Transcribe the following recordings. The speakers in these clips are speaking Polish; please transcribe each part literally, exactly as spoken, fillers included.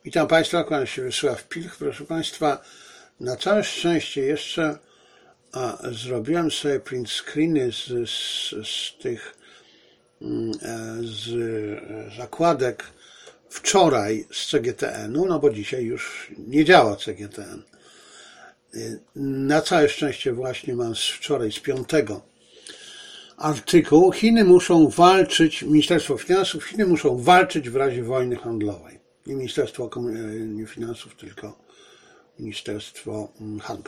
Witam Państwa, kłaniam się Wiesław Pilch. Proszę Państwa, na całe szczęście jeszcze a, zrobiłem sobie print screeny z, z, z tych z zakładek wczoraj z C G T N-u, no bo dzisiaj już nie działa C G T N. Na całe szczęście właśnie mam z wczoraj, z piątego artykuł. Chiny muszą walczyć, Ministerstwo Finansów, Chiny muszą walczyć w razie wojny handlowej. Nie Ministerstwo nie Finansów, tylko Ministerstwo Handlu.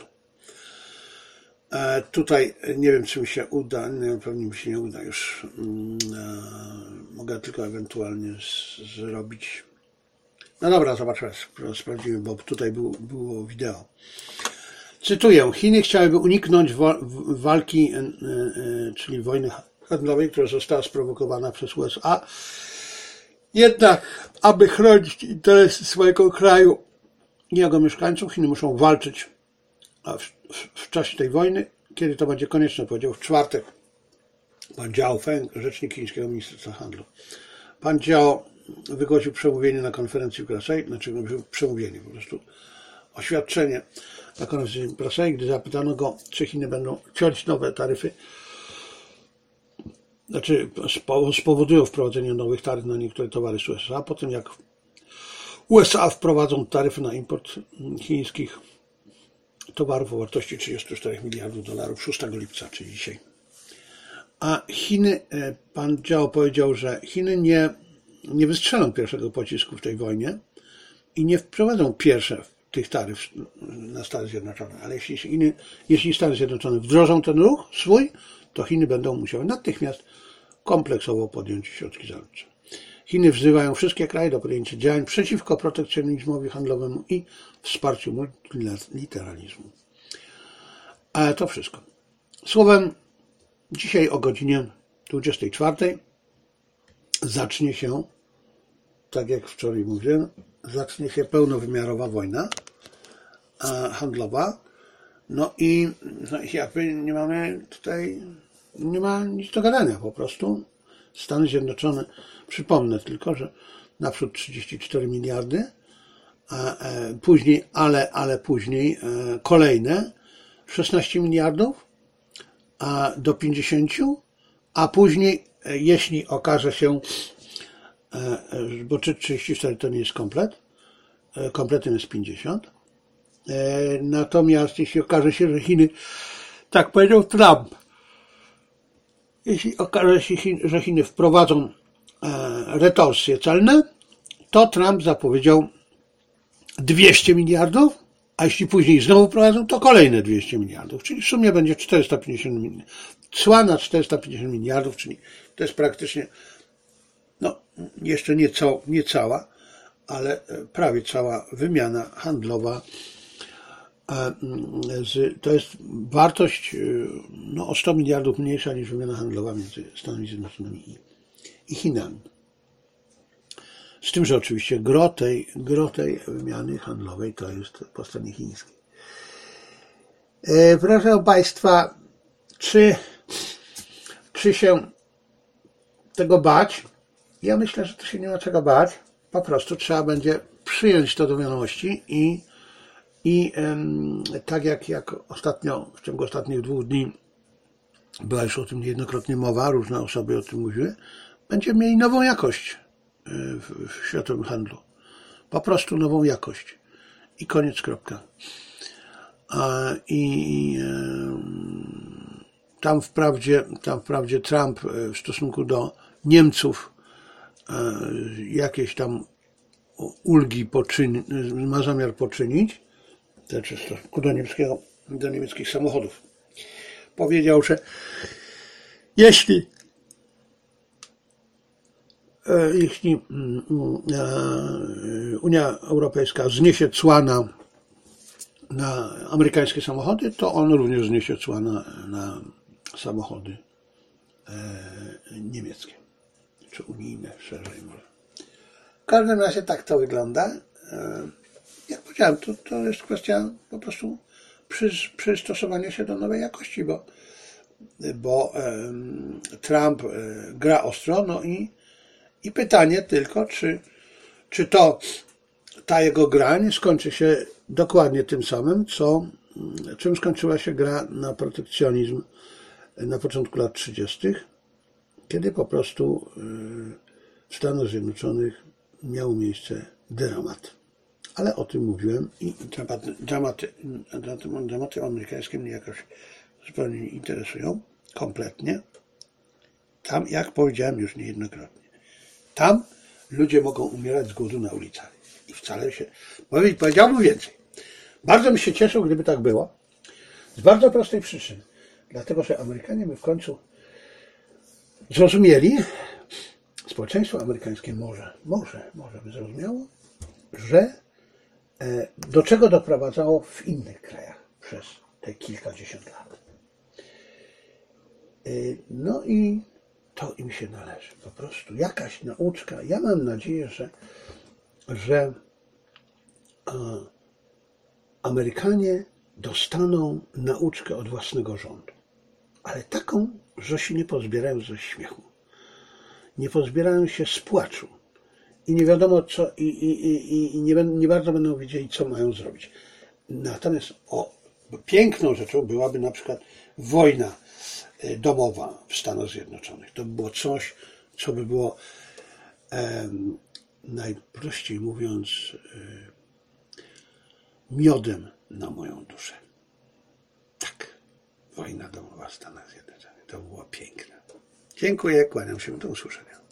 E, tutaj nie wiem, czy mi się uda, nie, pewnie mi się nie uda już. E, mogę tylko ewentualnie z, zrobić. No dobra, zobaczmy, sprawdzimy, bo tutaj był, było wideo. Cytuję: Chiny chciałyby uniknąć wa walki, e, e, czyli wojny handlowej, która została sprowokowana przez U S A. Jednak, aby chronić interesy swojego kraju i jego mieszkańców, Chiny muszą walczyć w, w, w czasie tej wojny, kiedy to będzie konieczne, powiedział w czwartek pan Jiao Feng, rzecznik chińskiego Ministerstwa Handlu. Pan Jiao wygłosił przemówienie na konferencji prasowej, znaczy przemówienie, po prostu oświadczenie na konferencji prasowej, gdy zapytano go, czy Chiny będą ciąć nowe taryfy, znaczy spowodują wprowadzenie nowych taryf na niektóre towary z U S A, po tym jak U S A wprowadzą taryfy na import chińskich towarów o wartości trzydzieści cztery miliardów dolarów szóstego lipca, czyli dzisiaj. A Chiny, pan Jiao powiedział, że Chiny nie, nie wystrzelą pierwszego pocisku w tej wojnie i nie wprowadzą pierwsze tych taryf na Stany Zjednoczone, ale jeśli, Chiny, jeśli Stany Zjednoczone wdrożą ten ruch swój, to Chiny będą musiały natychmiast kompleksowo podjąć środki zaradcze. Chiny wzywają wszystkie kraje do podjęcia działań przeciwko protekcjonizmowi handlowemu i wsparciu multilateralizmu. Ale to wszystko. Słowem, dzisiaj o godzinie dwudziestej czwartej zacznie się, tak jak wczoraj mówiłem, zacznie się pełnowymiarowa wojna handlowa. No i no jakby nie mamy tutaj, nie ma nic do gadania po prostu. Stany Zjednoczone, przypomnę tylko, że naprzód trzydzieści cztery miliardy, a później, ale, ale później kolejne szesnaście miliardów a do pięćdziesięciu, a później, jeśli okaże się, bo trzydzieści cztery to nie jest komplet, kompletem jest pięćdziesiąt, natomiast jeśli okaże się, że Chiny, tak powiedział Trump, jeśli okaże się, że Chiny wprowadzą retorsje celne, to Trump zapowiedział dwieście miliardów, a jeśli później znowu wprowadzą, to kolejne dwieście miliardów, czyli w sumie będzie czterysta pięćdziesiąt miliardów. Cła na czterysta pięćdziesiąt miliardów, czyli to jest praktycznie, no jeszcze nie, cał, nie cała, ale prawie cała wymiana handlowa. To jest wartość no, o sto miliardów mniejsza niż wymiana handlowa między Stanami Zjednoczonymi i, i Chinami. Z tym, że oczywiście gro tej, gro tej wymiany handlowej to jest po stronie chińskiej. E, proszę Państwa, czy, czy się tego bać? Ja myślę, że to się nie ma czego bać. Po prostu trzeba będzie przyjąć to do wiadomości i I um, tak jak, jak ostatnio, w ciągu ostatnich dwóch dni była już o tym niejednokrotnie mowa, różne osoby o tym mówiły, będziemy mieli nową jakość w, w światowym handlu. Po prostu nową jakość. I koniec, kropka. A, I um, tam wprawdzie, tam wprawdzie Trump w stosunku do Niemców um, jakieś tam ulgi poczyni, ma zamiar poczynić, znaczy w stosunku do, niemieckiego, do niemieckich samochodów. Powiedział, że jeśli jeśli Unia Europejska zniesie cła na, na amerykańskie samochody, to on również zniesie cła na, na samochody niemieckie, czy unijne szerzej może. W każdym razie tak to wygląda. Jak powiedziałem, to, to jest kwestia po prostu przy, przystosowania się do nowej jakości, bo, bo um, Trump um, gra ostro, no i, i pytanie tylko, czy, czy to ta jego gra nie skończy się dokładnie tym samym, co, czym skończyła się gra na protekcjonizm na początku lat trzydziestych, kiedy po prostu w Stanach Zjednoczonych miał miejsce dramat. Ale o tym mówiłem i dramaty, dramaty, dramaty amerykańskie mnie jakoś zupełnie nie interesują, kompletnie. Tam, jak powiedziałem już niejednokrotnie, tam ludzie mogą umierać z głodu na ulicach. I wcale się... Powiedziałbym więcej. Bardzo bym się cieszył, gdyby tak było. Z bardzo prostej przyczyny. Dlatego, że Amerykanie by w końcu zrozumieli, społeczeństwo amerykańskie może, może, może by zrozumiało, że do czego doprowadzało w innych krajach przez te kilkadziesiąt lat. No i to im się należy. Po prostu jakaś nauczka. Ja mam nadzieję, że, że Amerykanie dostaną nauczkę od własnego rządu. Ale taką, że się nie pozbierają ze śmiechu. Nie pozbierają się z płaczu. I nie wiadomo co, i, i, i, i nie, nie bardzo będą wiedzieli, co mają zrobić. Natomiast o, piękną rzeczą byłaby na przykład wojna domowa w Stanach Zjednoczonych. To by było coś, co by było e, najprościej mówiąc e, miodem na moją duszę. Tak, wojna domowa w Stanach Zjednoczonych. To było piękne. Dziękuję, kłaniam się, do usłyszenia.